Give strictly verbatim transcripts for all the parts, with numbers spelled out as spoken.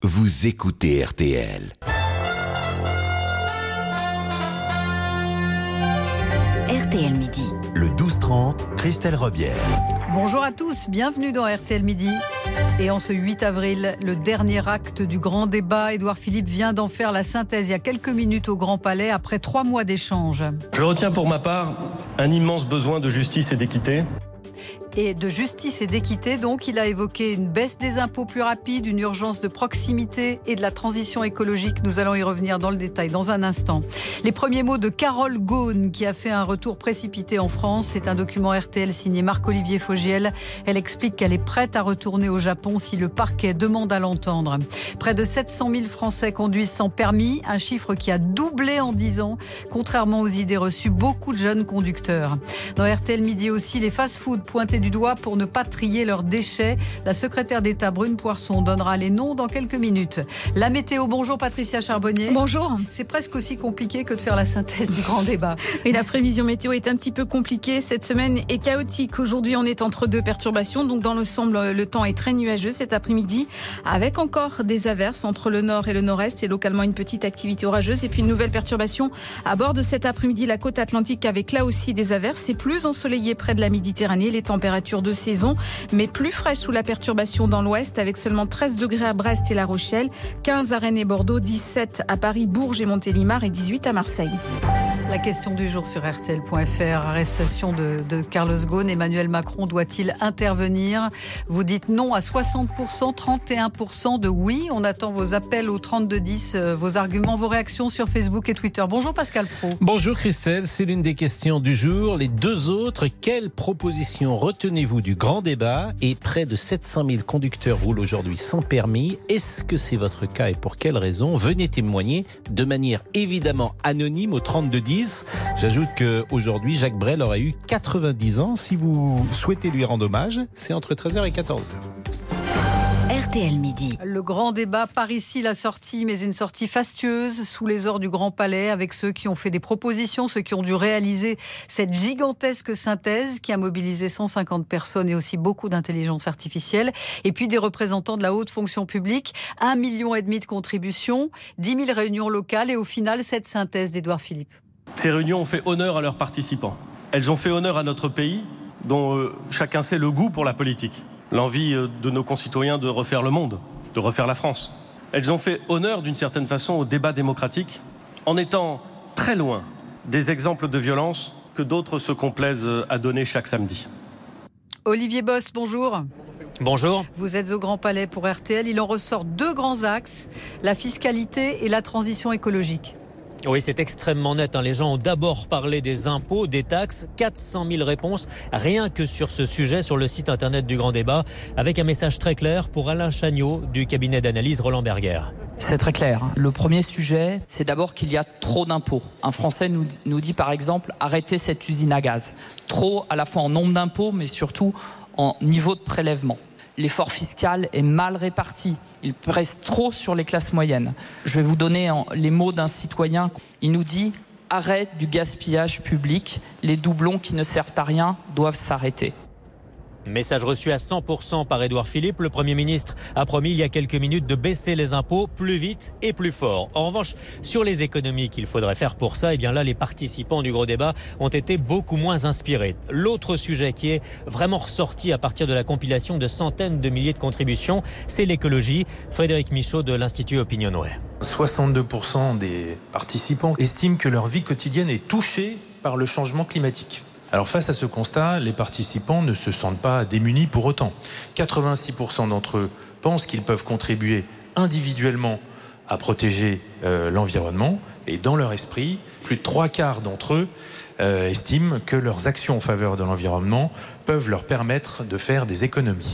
vous écoutez R T L. R T L Midi. Le douze trente, Christelle Robière. Bonjour à tous, bienvenue dans R T L Midi. Et en ce huit avril, le dernier acte du grand débat, Édouard Philippe vient d'en faire la synthèse il y a quelques minutes au Grand Palais après trois mois d'échanges. Je retiens pour ma part un immense besoin de justice et d'équité. Et de justice et d'équité, donc, il a évoqué une baisse des impôts plus rapide, une urgence de proximité et de la transition écologique. Nous allons y revenir dans le détail dans un instant. Les premiers mots de Carole Ghosn, qui a fait un retour précipité en France. C'est un document R T L signé Marc-Olivier Fogiel. Elle explique qu'elle est prête à retourner au Japon si le parquet demande à l'entendre. Près de sept cent mille Français conduisent sans permis, un chiffre qui a doublé en dix ans. Contrairement aux idées reçues, beaucoup de jeunes conducteurs. Dans R T L Midi aussi, les fast-foods pointés du doigt pour ne pas trier leurs déchets. La secrétaire d'État Brune Poirson donnera les noms dans quelques minutes. La météo, bonjour Patricia Charbonnier. Bonjour. C'est presque aussi compliqué que de faire la synthèse du grand débat. Et la prévision météo est un petit peu compliquée. Cette semaine est chaotique. Aujourd'hui, on est entre deux perturbations. Donc dans l'ensemble, le temps est très nuageux cet après-midi, avec encore des averses entre le nord et le nord-est et localement une petite activité orageuse. Et puis une nouvelle perturbation à bord de cet après-midi, la côte atlantique, avec là aussi des averses. C'est plus ensoleillé près de la Méditerranée. Les températures de saison, mais plus fraîche sous la perturbation dans l'ouest, avec seulement treize degrés à Brest et La Rochelle, quinze à Rennes et Bordeaux, dix-sept à Paris, Bourges et Montélimar et dix-huit à Marseille. La question du jour sur R T L point F R, arrestation de, de Carlos Ghosn. Emmanuel Macron doit-il intervenir? Vous dites non à soixante pour cent, trente et un pour cent de oui. On attend vos appels au trente-deux dix, euh, vos arguments, vos réactions sur Facebook et Twitter. Bonjour Pascal Praud. Bonjour Christelle, c'est l'une des questions du jour. Les deux autres, quelle proposition retenez-vous du grand débat? Et près de sept cent mille conducteurs roulent aujourd'hui sans permis. Est-ce que c'est votre cas et pour quelle raison? Venez témoigner de manière évidemment anonyme au trente-deux dix. J'ajoute qu'aujourd'hui, Jacques Brel aurait eu quatre-vingt-dix ans. Si vous souhaitez lui rendre hommage, c'est entre treize heures et quatorze heures. R T L Midi. Le grand débat par ici, la sortie, mais une sortie fastueuse sous les ors du Grand Palais, avec ceux qui ont fait des propositions, ceux qui ont dû réaliser cette gigantesque synthèse qui a mobilisé cent cinquante personnes et aussi beaucoup d'intelligence artificielle. Et puis des représentants de la haute fonction publique, un million et demi de contributions, dix mille réunions locales et au final, cette synthèse d'Édouard Philippe. Ces réunions ont fait honneur à leurs participants. Elles ont fait honneur à notre pays, dont euh, chacun sait le goût pour la politique. L'envie euh, de nos concitoyens de refaire le monde, de refaire la France. Elles ont fait honneur d'une certaine façon au débat démocratique, en étant très loin des exemples de violence que d'autres se complaisent à donner chaque samedi. Olivier Bost, bonjour. Bonjour. Vous êtes au Grand Palais pour R T L. Il en ressort deux grands axes, la fiscalité et la transition écologique. Oui, c'est extrêmement net. Les gens ont d'abord parlé des impôts, des taxes. quatre cent mille réponses, rien que sur ce sujet, sur le site internet du Grand Débat, avec un message très clair pour Alain Chagnot du cabinet d'analyse Roland Berger. C'est très clair. Le premier sujet, c'est d'abord qu'il y a trop d'impôts. Un Français nous, nous dit par exemple, arrêtez cette usine à gaz. Trop à la fois en nombre d'impôts, mais surtout en niveau de prélèvement. L'effort fiscal est mal réparti. Il pèse trop sur les classes moyennes. Je vais vous donner les mots d'un citoyen. Il nous dit « Arrêt du gaspillage public. Les doublons qui ne servent à rien doivent s'arrêter ». Message reçu à cent pour cent par Édouard Philippe. Le Premier ministre a promis il y a quelques minutes de baisser les impôts plus vite et plus fort. En revanche, sur les économies qu'il faudrait faire pour ça, eh bien là, les participants du gros débat ont été beaucoup moins inspirés. L'autre sujet qui est vraiment ressorti à partir de la compilation de centaines de milliers de contributions, c'est l'écologie. Frédéric Michaud de l'Institut Opinionway. soixante-deux pour cent des participants estiment que leur vie quotidienne est touchée par le changement climatique. Alors face à ce constat, les participants ne se sentent pas démunis pour autant. quatre-vingt-six pour cent d'entre eux pensent qu'ils peuvent contribuer individuellement à protéger euh, l'environnement. Et dans leur esprit, plus de trois quarts d'entre eux euh, estiment que leurs actions en faveur de l'environnement peuvent leur permettre de faire des économies.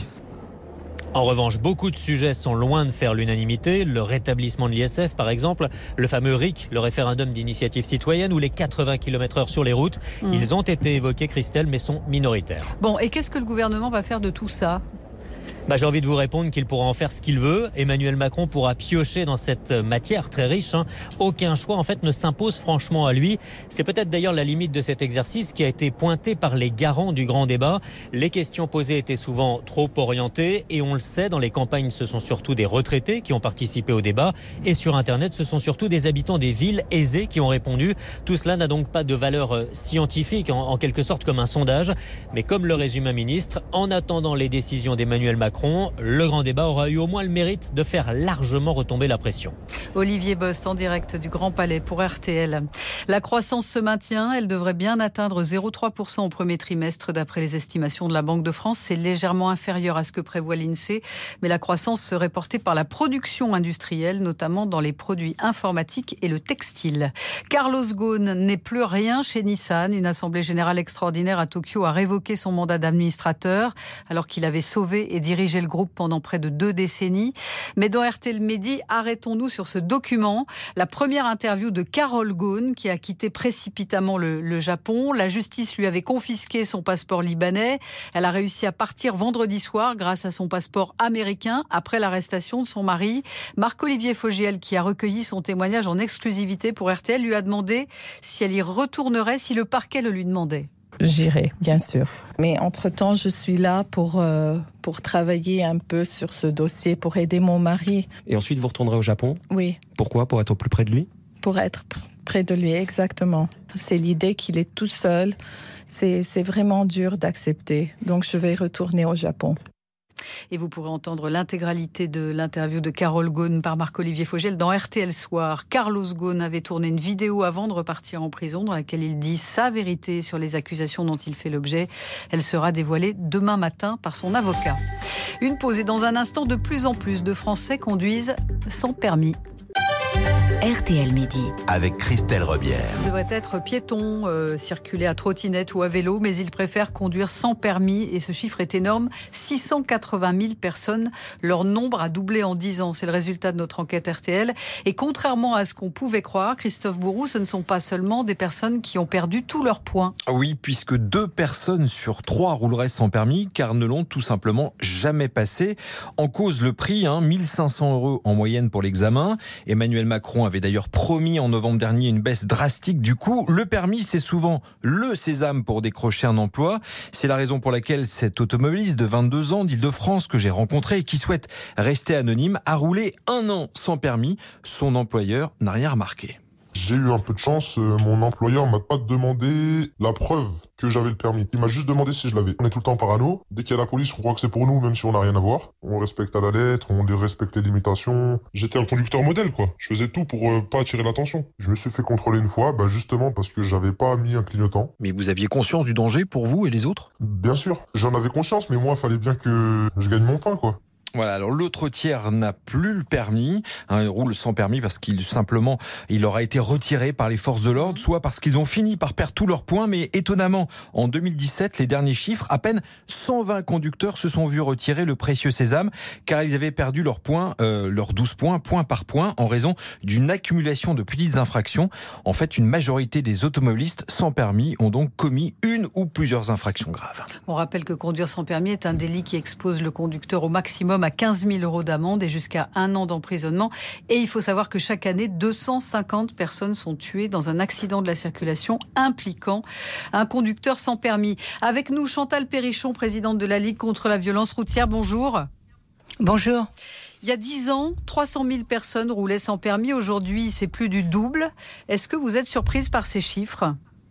En revanche, beaucoup de sujets sont loin de faire l'unanimité. Le rétablissement de l'I S F, par exemple, le fameux R I C, le référendum d'initiative citoyenne, ou les quatre-vingts kilomètres heure sur les routes. Mmh. Ils ont été évoqués, Christelle, mais sont minoritaires. Bon, et qu'est-ce que le gouvernement va faire de tout ça ? Bah, j'ai envie de vous répondre qu'il pourra en faire ce qu'il veut. Emmanuel Macron pourra piocher dans cette matière très riche. Hein. Aucun choix, en fait, ne s'impose franchement à lui. C'est peut-être d'ailleurs la limite de cet exercice qui a été pointée par les garants du grand débat. Les questions posées étaient souvent trop orientées et on le sait, dans les campagnes, ce sont surtout des retraités qui ont participé au débat et sur Internet, ce sont surtout des habitants des villes aisées qui ont répondu. Tout cela n'a donc pas de valeur scientifique, en, en quelque sorte comme un sondage. Mais comme le résume un ministre, en attendant les décisions d'Emmanuel Macron, le grand débat aura eu au moins le mérite de faire largement retomber la pression. Olivier Bost en direct du Grand Palais pour R T L. La croissance se maintient, elle devrait bien atteindre zéro virgule trois pour cent au premier trimestre d'après les estimations de la Banque de France. C'est légèrement inférieur à ce que prévoit l'INSEE, mais la croissance serait portée par la production industrielle, notamment dans les produits informatiques et le textile. Carlos Ghosn n'est plus rien chez Nissan. Une assemblée générale extraordinaire à Tokyo a révoqué son mandat d'administrateur alors qu'il avait sauvé et dirigé le groupe pendant près de deux décennies. Mais dans R T L Midi, arrêtons-nous sur ce document. La première interview de Carol Ghosn, qui a quitté précipitamment le, le Japon. La justice lui avait confisqué son passeport libanais. Elle a réussi à partir vendredi soir grâce à son passeport américain après l'arrestation de son mari. Marc-Olivier Fogiel, qui a recueilli son témoignage en exclusivité pour R T L, lui a demandé si elle y retournerait si le parquet le lui demandait. J'irai, bien sûr. Mais entre-temps, je suis là pour, euh, pour travailler un peu sur ce dossier, pour aider mon mari. Et ensuite, vous retournerez au Japon ? Oui. Pourquoi ? Pour être au plus près de lui ? Pour être près de lui, exactement. C'est l'idée qu'il est tout seul. C'est, c'est vraiment dur d'accepter. Donc, je vais retourner au Japon. Et vous pourrez entendre l'intégralité de l'interview de Carol Ghosn par Marc-Olivier Fogiel dans R T L Soir. Carlos Ghosn avait tourné une vidéo avant de repartir en prison dans laquelle il dit sa vérité sur les accusations dont il fait l'objet. Elle sera dévoilée demain matin par son avocat. Une pause et dans un instant, de plus en plus de Français conduisent sans permis. R T L Midi. Avec Christelle Rebière. Il devrait être piéton, euh, circuler à trottinette ou à vélo, mais il préfère conduire sans permis et ce chiffre est énorme. six cent quatre-vingt mille personnes. Leur nombre a doublé en dix ans. C'est le résultat de notre enquête R T L. Et contrairement à ce qu'on pouvait croire, Christophe Bourou, ce ne sont pas seulement des personnes qui ont perdu tous leurs points. Oui, puisque deux personnes sur trois rouleraient sans permis car ne l'ont tout simplement jamais passé. En cause le prix, hein, mille cinq cents euros en moyenne pour l'examen. Emmanuel Macron avait d'ailleurs promis en novembre dernier une baisse drastique du coût. Le permis, c'est souvent le sésame pour décrocher un emploi. C'est la raison pour laquelle cet automobiliste de vingt-deux ans d'Île-de-France que j'ai rencontré et qui souhaite rester anonyme a roulé un an sans permis. Son employeur n'a rien remarqué. J'ai eu un peu de chance, mon employeur m'a pas demandé la preuve que j'avais le permis. Il m'a juste demandé si je l'avais. On est tout le temps parano. Dès qu'il y a la police, on croit que c'est pour nous, même si on n'a rien à voir. On respecte à la lettre, on respecte les limitations. J'étais un conducteur modèle, quoi. Je faisais tout pour euh, pas attirer l'attention. Je me suis fait contrôler une fois, bah justement parce que j'avais pas mis un clignotant. Mais vous aviez conscience du danger pour vous et les autres ? Bien sûr. J'en avais conscience, mais moi, il fallait bien que je gagne mon pain, quoi. Voilà, alors l'autre tiers n'a plus le permis, hein, il roule sans permis parce qu'il simplement il aura été retiré par les forces de l'ordre, soit parce qu'ils ont fini par perdre tous leurs points, mais étonnamment, en deux mille dix-sept, les derniers chiffres, à peine cent vingt conducteurs se sont vus retirer le précieux sésame, car ils avaient perdu leurs points, euh, leurs douze points, point par point, en raison d'une accumulation de petites infractions. En fait, une majorité des automobilistes sans permis ont donc commis une ou plusieurs infractions graves. On rappelle que conduire sans permis est un délit qui expose le conducteur au maximum à quinze mille euros d'amende et jusqu'à un an d'emprisonnement. Et il faut savoir que chaque année, deux cent cinquante personnes sont tuées dans un accident de la circulation impliquant un conducteur sans permis. Avec nous, Chantal Perrichon, présidente de la Ligue contre la violence routière. Bonjour. Bonjour. Il y a dix ans, trois cent mille personnes roulaient sans permis. Aujourd'hui, c'est plus du double. Est-ce que vous êtes surprise par ces chiffres ?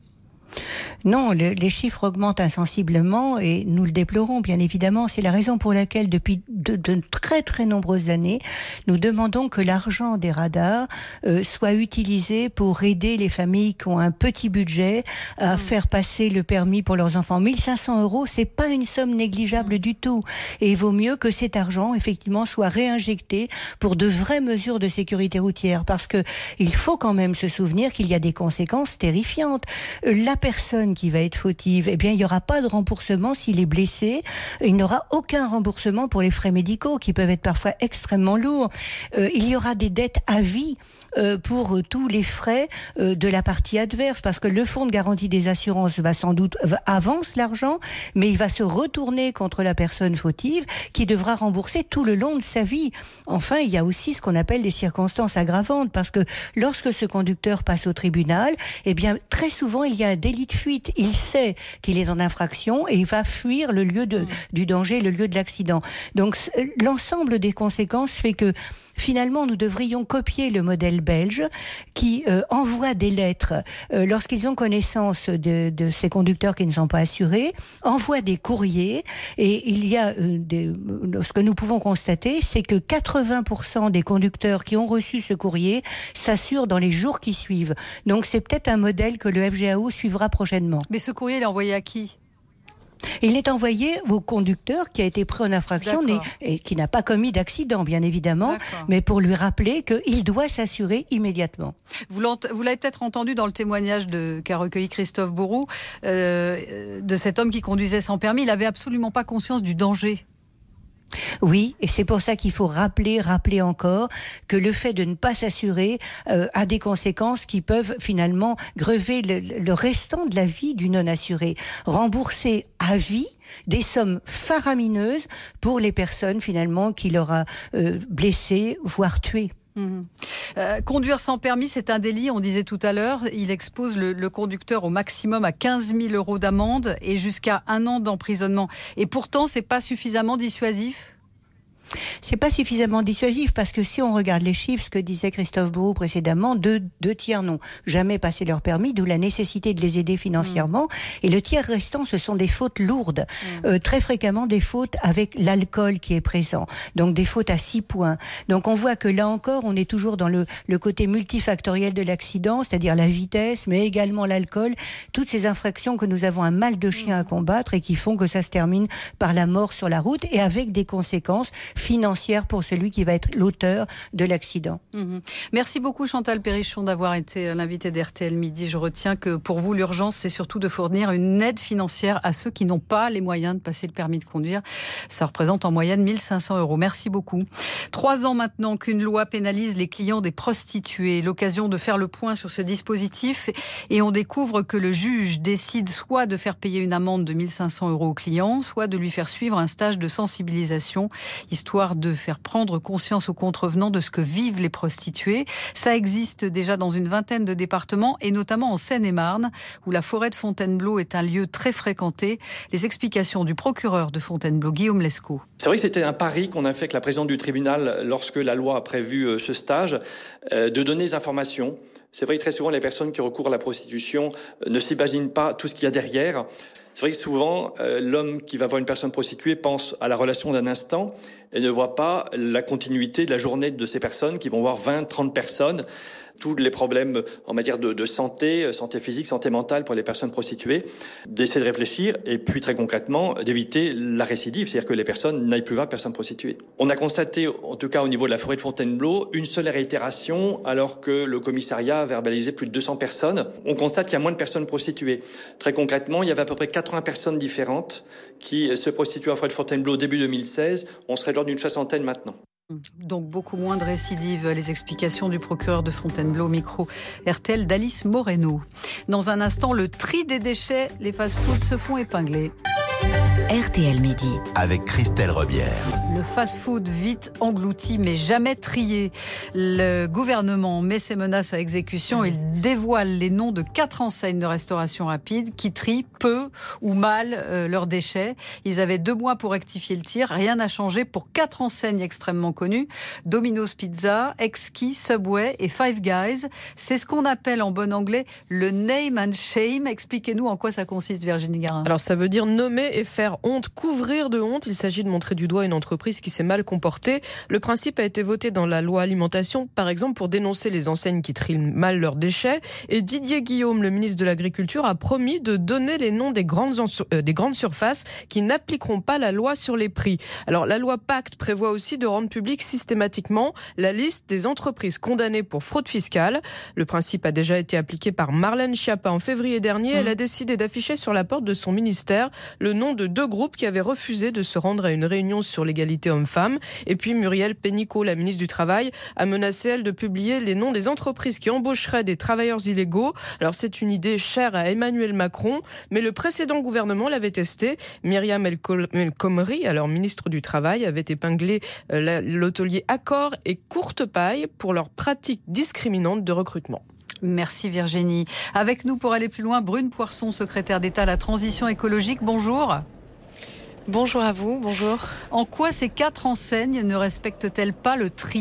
Non, le, les chiffres augmentent insensiblement et nous le déplorons bien évidemment. C'est la raison pour laquelle depuis de, de très très nombreuses années, nous demandons que l'argent des radars euh, soit utilisé pour aider les familles qui ont un petit budget à mmh. faire passer le permis pour leurs enfants. mille cinq cents euros, c'est pas une somme négligeable mmh. du tout. Et il vaut mieux que cet argent effectivement soit réinjecté pour de vraies mesures de sécurité routière, parce que il faut quand même se souvenir qu'il y a des conséquences terrifiantes. La la personne qui va être fautive, eh bien, il n'y aura pas de remboursement s'il est blessé. Il n'aura aucun remboursement pour les frais médicaux qui peuvent être parfois extrêmement lourds. Euh, il y aura des dettes à vie euh, pour euh, tous les frais euh, de la partie adverse, parce que le fonds de garantie des assurances va sans doute va, avance l'argent, mais il va se retourner contre la personne fautive qui devra rembourser tout le long de sa vie. Enfin, il y a aussi ce qu'on appelle les circonstances aggravantes, parce que lorsque ce conducteur passe au tribunal, eh bien, très souvent, il y a un délit de fuite. Il sait qu'il est en infraction et il va fuir le lieu de, mmh. du danger, le lieu de l'accident. Donc, l'ensemble des conséquences fait que finalement, nous devrions copier le modèle belge qui euh, envoie des lettres euh, lorsqu'ils ont connaissance de, de ces conducteurs qui ne sont pas assurés, envoie des courriers et il y a euh, des, ce que nous pouvons constater, c'est que quatre-vingts pour cent des conducteurs qui ont reçu ce courrier s'assurent dans les jours qui suivent. Donc c'est peut-être un modèle que le F G A O suivra prochainement. Mais ce courrier, il est envoyé à qui ? Il est envoyé au conducteur qui a été pris en infraction mais, et qui n'a pas commis d'accident, bien évidemment, D'accord. mais pour lui rappeler qu'il doit s'assurer immédiatement. Vous l'avez peut-être entendu dans le témoignage de, qu'a recueilli Christophe Bourou, euh, de cet homme qui conduisait sans permis. Il n'avait absolument pas conscience du danger. Oui, et c'est pour ça qu'il faut rappeler, rappeler encore que le fait de ne pas s'assurer euh, a des conséquences qui peuvent finalement grever le, le restant de la vie du non-assuré. Rembourser à vie des sommes faramineuses pour les personnes finalement qu'il aura euh, blessées, voire tuées. Mmh. Euh, conduire sans permis, c'est un délit, on disait tout à l'heure. Il expose le, le conducteur au maximum à quinze mille euros d'amende et jusqu'à un an d'emprisonnement. Et pourtant, c'est pas suffisamment dissuasif ? C'est pas suffisamment dissuasif parce que si on regarde les chiffres, ce que disait Christophe Bourou précédemment, deux, deux tiers n'ont jamais passé leur permis, d'où la nécessité de les aider financièrement. Mmh. Et le tiers restant, ce sont des fautes lourdes, mmh. euh, très fréquemment des fautes avec l'alcool qui est présent, donc des fautes à six points. Donc on voit que là encore, on est toujours dans le, le côté multifactoriel de l'accident, c'est-à-dire la vitesse, mais également l'alcool, toutes ces infractions que nous avons un mal de chien mmh. à combattre et qui font que ça se termine par la mort sur la route et avec des conséquences financière pour celui qui va être l'auteur de l'accident. Mmh. Merci beaucoup Chantal Perrichon d'avoir été l'invitée d'R T L Midi. Je retiens que pour vous, l'urgence, c'est surtout de fournir une aide financière à ceux qui n'ont pas les moyens de passer le permis de conduire. Ça représente en moyenne mille cinq cents euros. Merci beaucoup. Trois ans maintenant qu'une loi pénalise les clients des prostituées. L'occasion de faire le point sur ce dispositif et on découvre que le juge décide soit de faire payer une amende de mille cinq cents euros au client, soit de lui faire suivre un stage de sensibilisation, histoire de faire prendre conscience aux contrevenants de ce que vivent les prostituées. Ça existe déjà dans une vingtaine de départements et notamment en Seine-et-Marne où la forêt de Fontainebleau est un lieu très fréquenté. Les explications du procureur de Fontainebleau, Guillaume Lescaut. C'est vrai que c'était un pari qu'on a fait avec la présidente du tribunal lorsque la loi a prévu ce stage, de donner des informations. C'est vrai que très souvent les personnes qui recourent à la prostitution ne s'imaginent pas tout ce qu'il y a derrière. C'est vrai que souvent, euh, l'homme qui va voir une personne prostituée pense à la relation d'un instant et ne voit pas la continuité de la journée de ces personnes qui vont voir vingt, trente personnes. Tous les problèmes en matière de, de santé, santé physique, santé mentale pour les personnes prostituées, d'essayer de réfléchir et puis très concrètement d'éviter la récidive, c'est-à-dire que les personnes n'aillent plus voir personnes prostituées. On a constaté, en tout cas au niveau de la forêt de Fontainebleau, une seule réitération alors que le commissariat a verbalisé plus de deux cents personnes. On constate qu'il y a moins de personnes prostituées. Très concrètement, il y avait à peu près quatre-vingts personnes différentes qui se prostituaient en forêt de Fontainebleau début deux mille seize. On serait lors d'une soixantaine maintenant. Donc beaucoup moins de récidives. Les explications du procureur de Fontainebleau, micro R T L d'Alice Moreno. Dans un instant, le tri des déchets, les fast-foods se font épingler. R T L Midi. Avec Christelle Rebière. Le fast-food vite englouti mais jamais trié. Le gouvernement met ses menaces à exécution. Il dévoile les noms de quatre enseignes de restauration rapide qui trient peu ou mal euh, leurs déchets. Ils avaient deux mois pour rectifier le tir. Rien n'a changé pour quatre enseignes extrêmement connues. Domino's Pizza, Exquis, Subway et Five Guys. C'est ce qu'on appelle en bon anglais le name and shame. Expliquez-nous en quoi ça consiste, Virginie Garin. Alors ça veut dire nommer et faire faire honte, couvrir de honte. Il s'agit de montrer du doigt une entreprise qui s'est mal comportée. Le principe a été voté dans la loi alimentation, par exemple, pour dénoncer les enseignes qui trient mal leurs déchets. Et Didier Guillaume, le ministre de l'Agriculture, a promis de donner les noms des grandes, euh, des grandes surfaces qui n'appliqueront pas la loi sur les prix. Alors, la loi Pacte prévoit aussi de rendre publique systématiquement la liste des entreprises condamnées pour fraude fiscale. Le principe a déjà été appliqué par Marlène Schiappa en février dernier. Mmh. Elle a décidé d'afficher sur la porte de son ministère le nom de deux groupes qui avaient refusé de se rendre à une réunion sur l'égalité homme-femme. Et puis Muriel Pénicaud, la ministre du Travail, a menacé, elle, de publier les noms des entreprises qui embaucheraient des travailleurs illégaux. Alors c'est une idée chère à Emmanuel Macron, mais le précédent gouvernement l'avait testé. Myriam El Khomri, alors ministre du Travail, avait épinglé l'hôtelier Accor et Courtepaille pour leurs pratiques discriminantes de recrutement. Merci Virginie. Avec nous pour aller plus loin, Brune Poirson, secrétaire d'État à la transition écologique. Bonjour. Bonjour à vous, bonjour. En quoi ces quatre enseignes ne respectent-elles pas le tri ?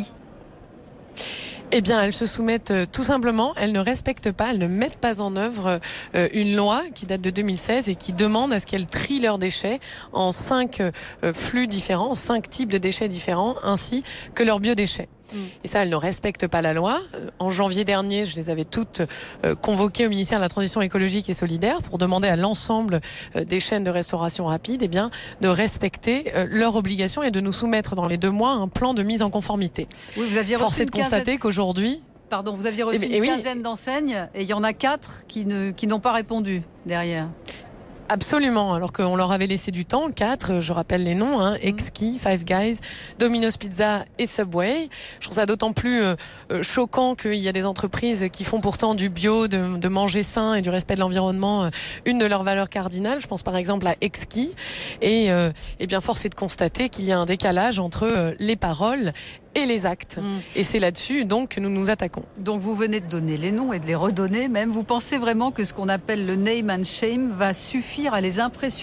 Eh bien, elles se soumettent euh, tout simplement, elles ne respectent pas, elles ne mettent pas en œuvre euh, une loi qui date de deux mille seize et qui demande à ce qu'elles trient leurs déchets en cinq euh, flux différents, en cinq types de déchets différents, ainsi que leurs biodéchets. Mmh. Et ça, elles ne respectent pas la loi. En janvier dernier, je les avais toutes euh, convoquées au ministère de la Transition écologique et solidaire pour demander à l'ensemble euh, des chaînes de restauration rapide eh bien, de respecter euh, leurs obligations et de nous soumettre dans les deux mois un plan de mise en conformité. Oui, vous aviez Force est de constater quinzaine... qu'aujourd'hui... Pardon, vous aviez reçu eh, une quinzaine oui. d'enseignes et il y en a quatre qui, ne, qui n'ont pas répondu derrière. Absolument, alors qu'on leur avait laissé du temps, quatre, je rappelle les noms, hein, Exquis, Five Guys, Domino's Pizza et Subway. Je trouve ça d'autant plus euh, choquant qu'il y a des entreprises qui font pourtant du bio, de, de manger sain et du respect de l'environnement euh, une de leurs valeurs cardinales. Je pense par exemple à Exquis. Et, euh, et bien force est de constater qu'il y a un décalage entre euh, les paroles et les actes. Mmh. Et c'est là-dessus donc que nous nous attaquons. Donc vous venez de donner les noms et de les redonner même. Vous pensez vraiment que ce qu'on appelle le name and shame va suffire à les impressionner ?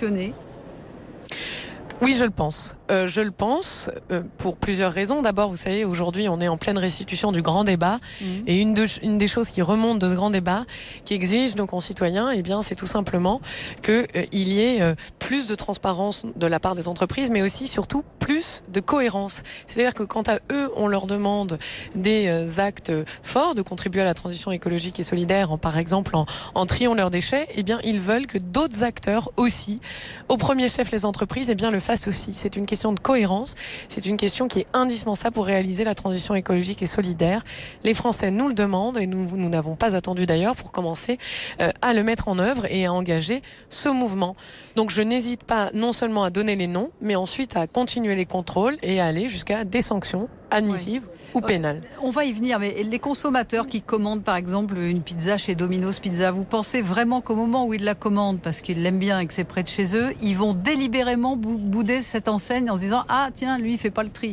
Oui, je le pense. Euh, je le pense euh, pour plusieurs raisons. D'abord, vous savez, aujourd'hui, on est en pleine restitution du grand débat. Mmh. Et une, de, une des choses qui remonte de ce grand débat, qui exige nos concitoyens, eh bien, c'est tout simplement qu'il euh, y ait euh, plus de transparence de la part des entreprises, mais aussi, surtout, plus de cohérence. C'est-à-dire que quand à eux, on leur demande des euh, actes forts de contribuer à la transition écologique et solidaire, en, par exemple en, en triant leurs déchets, eh bien, ils veulent que d'autres acteurs aussi, au premier chef les entreprises, eh bien, le fassent aussi. C'est une question de cohérence, c'est une question qui est indispensable pour réaliser la transition écologique et solidaire. Les Français nous le demandent et nous, nous n'avons pas attendu d'ailleurs pour commencer euh, à le mettre en œuvre et à engager ce mouvement. Donc je n'hésite pas non seulement à donner les noms, mais ensuite à continuer les contrôles et à aller jusqu'à des sanctions admissives oui. ou pénales. On va y venir, mais les consommateurs qui commandent par exemple une pizza chez Domino's Pizza, vous pensez vraiment qu'au moment où ils la commandent, parce qu'ils l'aiment bien et que c'est près de chez eux, ils vont délibérément bouder cette enseigne en se disant « Ah tiens, lui il fait pas le tri ».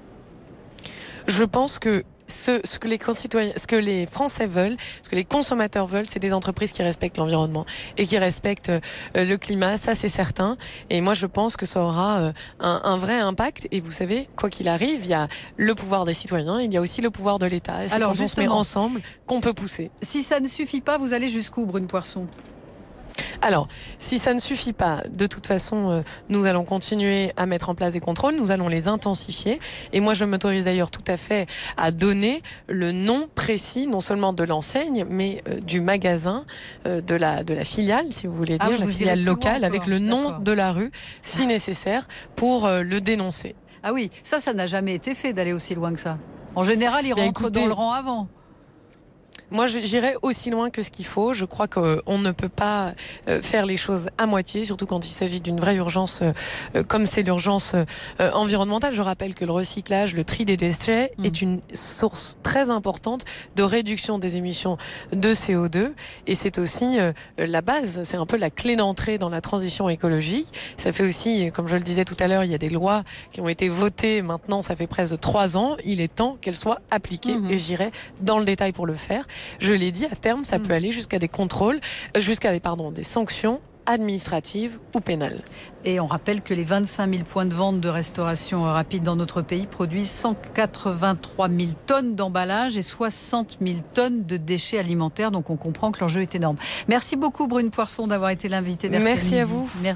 Je pense que Ce, ce que les concitoyens, ce que les Français veulent, ce que les consommateurs veulent, c'est des entreprises qui respectent l'environnement et qui respectent euh, le climat, ça c'est certain. Et moi je pense que ça aura euh, un, un vrai impact. Et vous savez, quoi qu'il arrive, il y a le pouvoir des citoyens, il y a aussi le pouvoir de l'État. Et c'est Alors, quand on se met ensemble qu'on peut pousser. Si ça ne suffit pas, vous allez jusqu'où, Brune Poirson ? Alors, si ça ne suffit pas, de toute façon, euh, nous allons continuer à mettre en place des contrôles, nous allons les intensifier. Et moi, je m'autorise d'ailleurs tout à fait à donner le nom précis, non seulement de l'enseigne, mais euh, du magasin, euh, de la de la filiale, si vous voulez dire, ah oui, la filiale locale, avec le nom D'accord. de la rue, si nécessaire, pour euh, le dénoncer. Ah oui, ça, ça n'a jamais été fait d'aller aussi loin que ça. En général, ils rentrent écoutez, dans le rang avant. Moi, j'irais aussi loin que ce qu'il faut. Je crois qu'on ne peut pas faire les choses à moitié, surtout quand il s'agit d'une vraie urgence comme c'est l'urgence environnementale. Je rappelle que le recyclage, le tri des déchets mmh. est une source très importante de réduction des émissions de C O deux. Et c'est aussi la base, c'est un peu la clé d'entrée dans la transition écologique. Ça fait aussi, comme je le disais tout à l'heure, il y a des lois qui ont été votées maintenant, ça fait presque trois ans. Il est temps qu'elles soient appliquées mmh. et j'irai dans le détail pour le faire. Je l'ai dit, à terme, ça mmh. peut aller jusqu'à des contrôles, jusqu'à des, pardon, des sanctions administratives ou pénales. Et on rappelle que les vingt-cinq mille points de vente de restauration rapide dans notre pays produisent cent quatre-vingt-trois mille tonnes d'emballage et soixante mille tonnes de déchets alimentaires. Donc on comprend que l'enjeu est énorme. Merci beaucoup Brune Poirson d'avoir été l'invitée d'R T L. Merci à vous. Merci.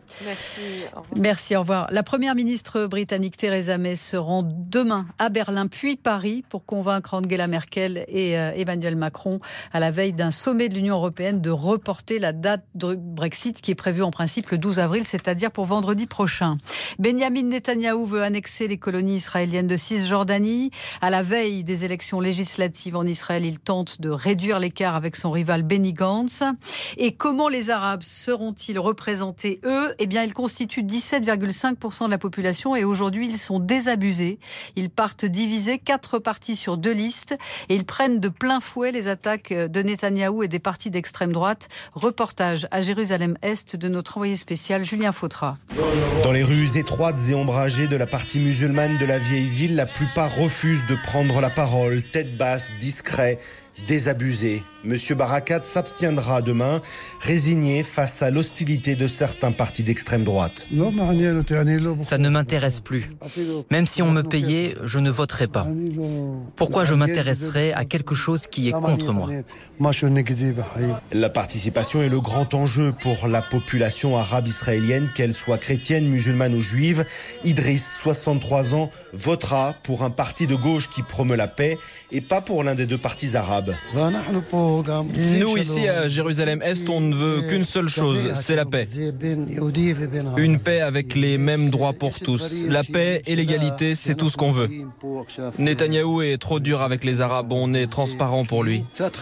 Merci. Au revoir. Merci, au revoir. La première ministre britannique Theresa May se rend demain à Berlin puis Paris pour convaincre Angela Merkel et euh, Emmanuel Macron à la veille d'un sommet de l'Union européenne de reporter la date du Brexit qui est prévue en principe le douze avril, c'est-à-dire pour vendredi prochain. Benjamin Netanyahou veut annexer les colonies israéliennes de Cisjordanie. À la veille des élections législatives en Israël, il tente de réduire l'écart avec son rival Benny Gantz. Et comment les Arabes seront-ils représentés, eux ? Eh bien, ils constituent dix-sept virgule cinq pour cent de la population et aujourd'hui, ils sont désabusés. Ils partent divisés, quatre partis sur deux listes et ils prennent de plein fouet les attaques de Netanyahou et des partis d'extrême droite. Reportage à Jérusalem-Est de notre envoyé spécial Julien Fautra. Dans les rues étroites et ombragées de la partie musulmane de la vieille ville, la plupart refusent de prendre la parole, tête basse, discret, désabusé. Monsieur Barakat s'abstiendra demain, résigné face à l'hostilité de certains partis d'extrême droite. Ça ne m'intéresse plus. Même si on me payait, je ne voterais pas. Pourquoi je m'intéresserais à quelque chose qui est contre moi ? La participation est le grand enjeu pour la population arabe israélienne, qu'elle soit chrétienne, musulmane ou juive. Idriss, soixante-trois ans, votera pour un parti de gauche qui promeut la paix et pas pour l'un des deux partis arabes. Nous, ici à Jérusalem-Est, on ne veut qu'une seule chose, c'est la paix. Une paix avec les mêmes droits pour tous. La paix et l'égalité, c'est tout ce qu'on veut. Netanyahou est trop dur avec les Arabes, on est transparent pour lui.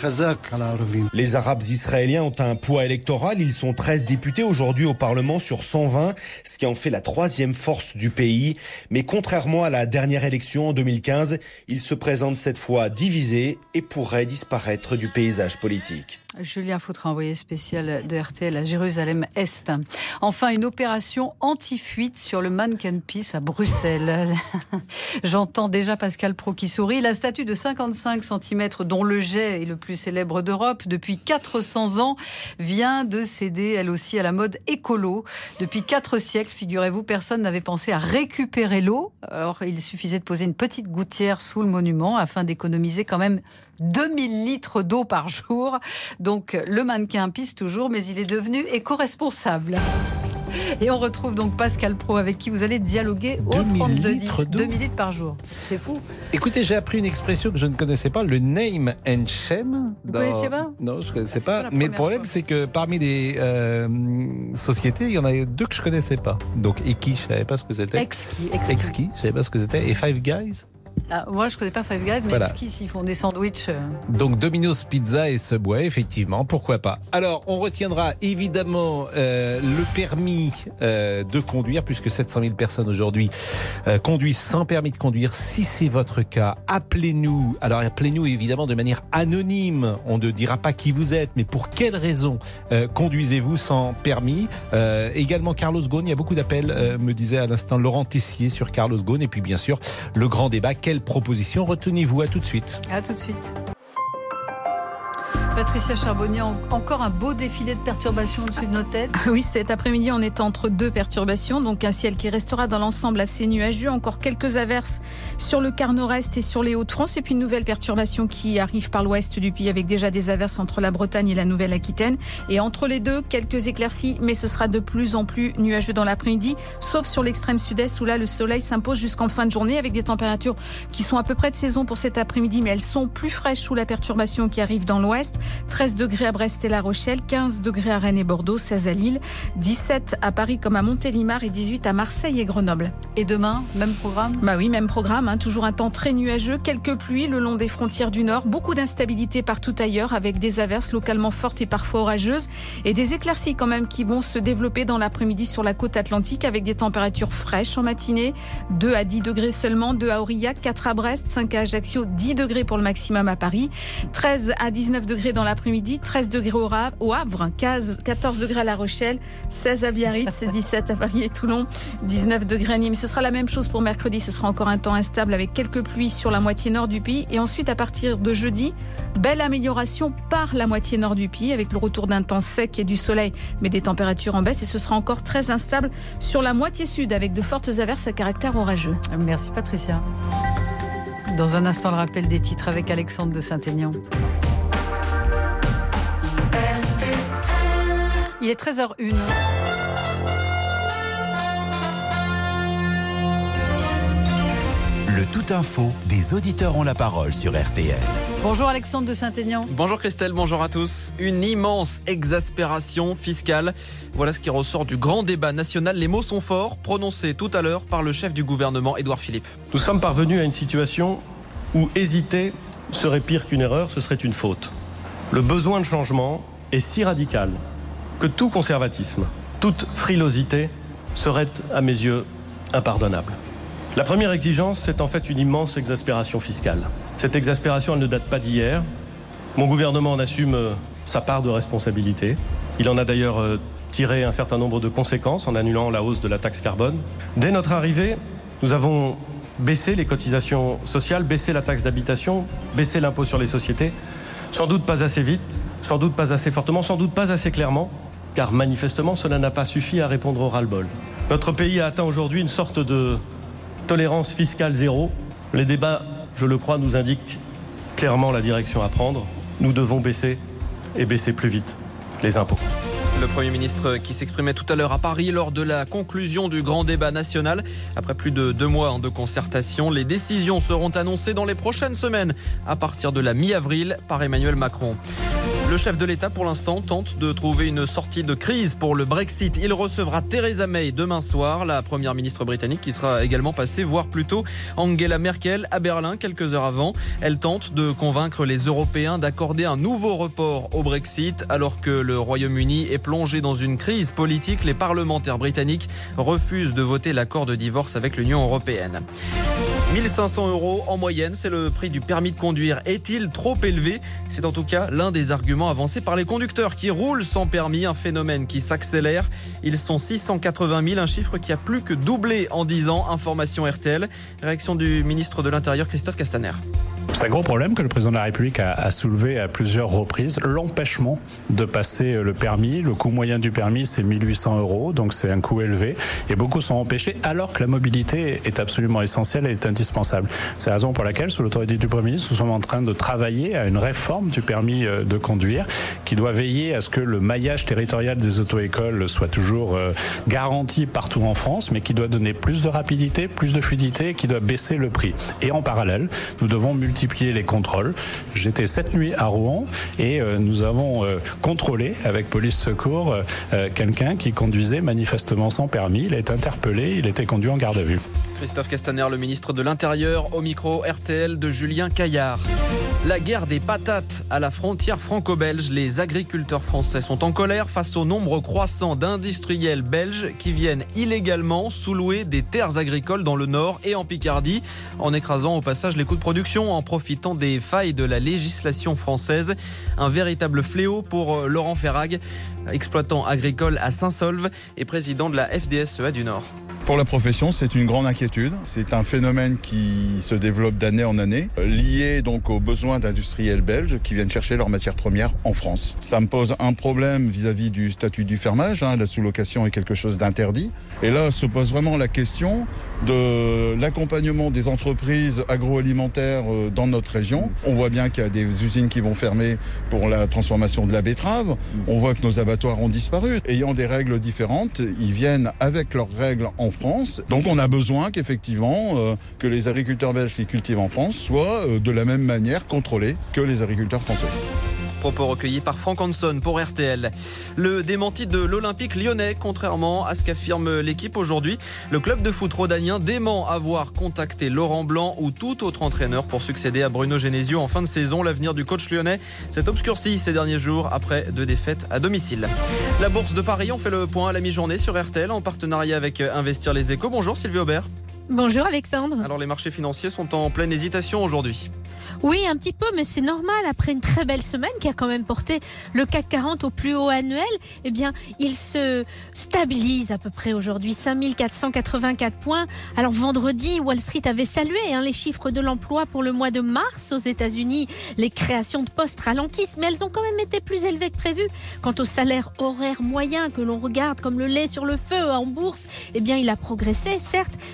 Les Arabes israéliens ont un poids électoral. Ils sont treize députés aujourd'hui au Parlement sur cent vingt, ce qui en fait la troisième force du pays. Mais contrairement à la dernière élection en deux mille quinze, ils se présentent cette fois divisés et pourraient disparaître du paysage politique. Julien Fautra, envoyé spécial de R T L à Jérusalem-Est. Enfin, une opération anti-fuite sur le Manneken Pis à Bruxelles. J'entends déjà Pascal Praud qui sourit. La statue de cinquante-cinq centimètres, dont le jet est le plus célèbre d'Europe depuis quatre cents ans, vient de céder, elle aussi, à la mode écolo. Depuis quatre siècles, figurez-vous, personne n'avait pensé à récupérer l'eau. Alors, il suffisait de poser une petite gouttière sous le monument afin d'économiser quand même deux mille litres d'eau par jour. Donc le mannequin pisse toujours, mais il est devenu éco-responsable. Et on retrouve donc Pascal Praud avec qui vous allez dialoguer au trente-deux dix. deux mille litres par jour. C'est fou. Écoutez, j'ai appris une expression que je ne connaissais pas, le name and shame. Vous ne connaissiez pas ? Non, je ne connaissais ah, pas. pas mais le problème, fois. c'est que parmi les euh, sociétés, il y en a deux que je ne connaissais pas. Donc Eki, je ne savais pas ce que c'était. Exki. Exki, je ne savais pas ce que c'était. Et Five Guys ? Ah, moi, je ne connais pas Five Guys, mais voilà. Exki, s'ils font des sandwichs. Euh... Donc, Domino's Pizza et Subway, effectivement, pourquoi pas. Alors, on retiendra évidemment euh, le permis euh, de conduire, puisque sept cent mille personnes aujourd'hui euh, conduisent sans permis de conduire. Si c'est votre cas, appelez-nous. Alors, appelez-nous évidemment de manière anonyme. On ne dira pas qui vous êtes, mais pour quelles raisons euh, conduisez-vous sans permis. euh, Également, Carlos Ghosn, il y a beaucoup d'appels, euh, me disait à l'instant Laurent Tessier sur Carlos Ghosn. Et puis, bien sûr, le grand débat. Quelle proposition retenez-vous? À tout de suite. À tout de suite. Patricia Charbonnier, encore un beau défilé de perturbations au-dessus de nos têtes. Oui, cet après-midi, on est entre deux perturbations, donc un ciel qui restera dans l'ensemble assez nuageux, encore quelques averses sur le quart nord-est et sur les Hauts-de-France, et puis une nouvelle perturbation qui arrive par l'ouest du pays, avec déjà des averses entre la Bretagne et la Nouvelle-Aquitaine. Et entre les deux, quelques éclaircies, mais ce sera de plus en plus nuageux dans l'après-midi, sauf sur l'extrême sud-est, où là, le soleil s'impose jusqu'en fin de journée, avec des températures qui sont à peu près de saison pour cet après-midi, mais elles sont plus fraîches sous la perturbation qui arrive dans l'ouest. treize degrés à Brest et La Rochelle, quinze degrés à Rennes et Bordeaux, seize à Lille, dix-sept à Paris comme à Montélimar et dix-huit à Marseille et Grenoble. Et demain, même programme ? Bah oui, même programme, hein, toujours un temps très nuageux, quelques pluies le long des frontières du Nord, beaucoup d'instabilité partout ailleurs avec des averses localement fortes et parfois orageuses et des éclaircies quand même qui vont se développer dans l'après-midi sur la côte atlantique avec des températures fraîches en matinée, deux à dix degrés seulement, deux à Aurillac, quatre à Brest, cinq à Ajaccio, dix degrés pour le maximum à Paris, treize à dix-neuf degrés dans l'après-midi, treize degrés au Havre, quatorze degrés à La Rochelle, seize à Biarritz, dix-sept à Paris et Toulon, dix-neuf degrés à Nîmes. Ce sera la même chose pour mercredi, ce sera encore un temps instable avec quelques pluies sur la moitié nord du pays. Et ensuite, à partir de jeudi, belle amélioration par la moitié nord du pays avec le retour d'un temps sec et du soleil, mais des températures en baisse. Et ce sera encore très instable sur la moitié sud avec de fortes averses à caractère orageux. Merci Patricia. Dans un instant, le rappel des titres avec Alexandre de Saint-Aignan. Il est treize heures une. toute info, des auditeurs ont la parole sur R T L. Bonjour Alexandre de Saint-Aignan. Bonjour Christelle, bonjour à tous. Une immense exaspération fiscale. Voilà ce qui ressort du grand débat national. Les mots sont forts, prononcés tout à l'heure par le chef du gouvernement, Édouard Philippe. Nous sommes parvenus à une situation où hésiter serait pire qu'une erreur, ce serait une faute. Le besoin de changement est si radical que tout conservatisme, toute frilosité serait, à mes yeux, impardonnable. La première exigence, c'est en fait une immense exaspération fiscale. Cette exaspération, elle ne date pas d'hier. Mon gouvernement en assume sa part de responsabilité. Il en a d'ailleurs tiré un certain nombre de conséquences en annulant la hausse de la taxe carbone. Dès notre arrivée, nous avons baissé les cotisations sociales, baissé la taxe d'habitation, baissé l'impôt sur les sociétés. Sans doute pas assez vite, sans doute pas assez fortement, sans doute pas assez clairement, car manifestement cela n'a pas suffi à répondre au ras-le-bol. Notre pays a atteint aujourd'hui une sorte de tolérance fiscale zéro. Les débats, je le crois, nous indiquent clairement la direction à prendre. Nous devons baisser et baisser plus vite les impôts. Le Premier ministre qui s'exprimait tout à l'heure à Paris lors de la conclusion du grand débat national. Après plus de deux mois de concertation, les décisions seront annoncées dans les prochaines semaines à partir de la mi-avril par Emmanuel Macron. Le chef de l'État, pour l'instant, tente de trouver une sortie de crise pour le Brexit. Il recevra Theresa May demain soir, la première ministre britannique qui sera également passée, voire plutôt Angela Merkel, à Berlin quelques heures avant. Elle tente de convaincre les Européens d'accorder un nouveau report au Brexit. Alors que le Royaume-Uni est plongé dans une crise politique, les parlementaires britanniques refusent de voter l'accord de divorce avec l'Union européenne. mille cinq cents euros en moyenne, c'est le prix du permis de conduire. Est-il trop élevé ? C'est en tout cas l'un des arguments avancés par les conducteurs qui roulent sans permis, un phénomène qui s'accélère. Ils sont six cent quatre-vingt mille, un chiffre qui a plus que doublé en dix ans. Information R T L. Réaction du ministre de l'Intérieur, Christophe Castaner. C'est un gros problème que le président de la République a, a soulevé à plusieurs reprises. L'empêchement de passer le permis. Le coût moyen du permis, c'est mille huit cents euros, donc c'est un coût élevé. Et beaucoup sont empêchés alors que la mobilité est absolument essentielle et est indispensable. C'est la raison pour laquelle, sous l'autorité du Premier ministre, nous sommes en train de travailler à une réforme du permis de conduire qui doit veiller à ce que le maillage territorial des auto-écoles soit toujours garanti partout en France, mais qui doit donner plus de rapidité, plus de fluidité et qui doit baisser le prix. Et en parallèle, nous devons multiplier les contrôles. J'étais cette nuit à Rouen et euh, nous avons euh, contrôlé avec police secours euh, quelqu'un qui conduisait manifestement sans permis. Il a été interpellé, il était conduit en garde à vue. Christophe Castaner, le ministre de l'Intérieur, au micro R T L de Julien Caillard. La guerre des patates à la frontière franco-belge. Les agriculteurs français sont en colère face au nombre croissant d'industriels belges qui viennent illégalement sous-louer des terres agricoles dans le Nord et en Picardie, en écrasant au passage les coûts de production, en profitant des failles de la législation française. Un véritable fléau pour Laurent Ferrag, exploitant agricole à Saint-Saulve et président de la F D S E A du Nord. Pour la profession, c'est une grande inquiétude. C'est un phénomène qui se développe d'année en année, lié donc aux besoins d'industriels belges qui viennent chercher leurs matières premières en France. Ça me pose un problème vis-à-vis du statut du fermage. Hein. La sous-location est quelque chose d'interdit. Et là se pose vraiment la question de l'accompagnement des entreprises agroalimentaires dans notre région. On voit bien qu'il y a des usines qui vont fermer pour la transformation de la betterave. On voit que nos abattoirs ont disparu. Ayant des règles différentes, ils viennent avec leurs règles en France. Donc on a besoin qu'effectivement euh, que les agriculteurs belges qui cultivent en France soient euh, de la même manière contrôlés que les agriculteurs français. Propos recueillis par Franck Hanson pour R T L. Le démenti de l'Olympique lyonnais, contrairement à ce qu'affirme l'équipe aujourd'hui. Le club de foot rhodanien dément avoir contacté Laurent Blanc ou tout autre entraîneur pour succéder à Bruno Genesio en fin de saison. L'avenir du coach lyonnais s'est obscurci ces derniers jours après deux défaites à domicile. La Bourse de Paris, on fait le point à la mi-journée sur R T L en partenariat avec Investir les Échos. Bonjour Sylvie Aubert. Bonjour Alexandre. Alors les marchés financiers sont en pleine hésitation aujourd'hui. Oui, un petit peu, mais c'est normal. Après une très belle semaine qui a quand même porté le C A C quarante au plus haut annuel, eh bien, il se stabilise à peu près aujourd'hui, cinq mille quatre cent quatre-vingt-quatre points. Alors vendredi, Wall Street avait salué hein, les chiffres de l'emploi pour le mois de mars aux États-Unis. Les créations de postes ralentissent, mais elles ont quand même été plus élevées que prévu. Quant au salaire horaire moyen que l'on regarde comme le lait sur le feu en bourse, eh bien, il a progressé, certes, mais moins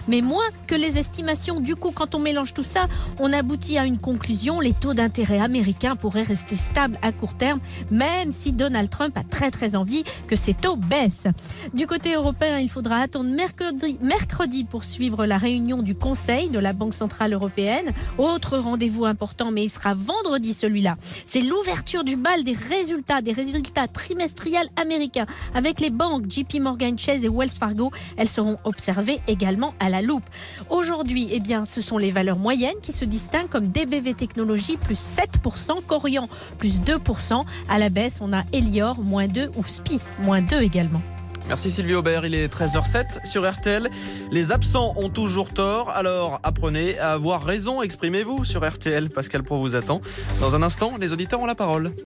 moins que les estimations. Du coup, quand on mélange tout ça, on aboutit à une conclusion. Les taux d'intérêt américains pourraient rester stables à court terme, même si Donald Trump a très très envie que ces taux baissent. Du côté européen, il faudra attendre mercredi, mercredi pour suivre la réunion du Conseil de la Banque Centrale Européenne. Autre rendez-vous important, mais il sera vendredi celui-là. C'est l'ouverture du bal des résultats, des résultats trimestriels américains. Avec les banques J P Morgan Chase et Wells Fargo, elles seront observées également à la loupe. Aujourd'hui, eh bien, ce sont les valeurs moyennes qui se distinguent, comme D B V Technologies, plus sept pour cent, Corian, plus deux pour cent. À la baisse, on a Elior, moins deux, ou S P I, moins deux également. Merci Sylvie Aubert, il est treize heures zéro sept sur R T L. Les absents ont toujours tort, alors apprenez à avoir raison, exprimez-vous sur R T L. Pascal Pro vous attend. Dans un instant, les auditeurs ont la parole.